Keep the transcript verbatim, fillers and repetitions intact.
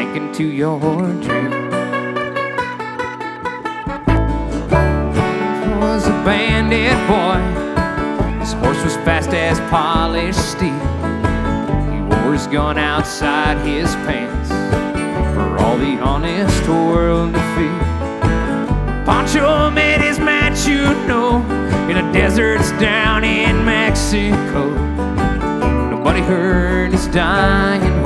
sank into your dream. Was a bandit boy. His horse was fast as polished steel. He wore his gun outside his pants for all the honest world to feel. Pancho met his match, you know, in the deserts down in Mexico. Nobody heard his dying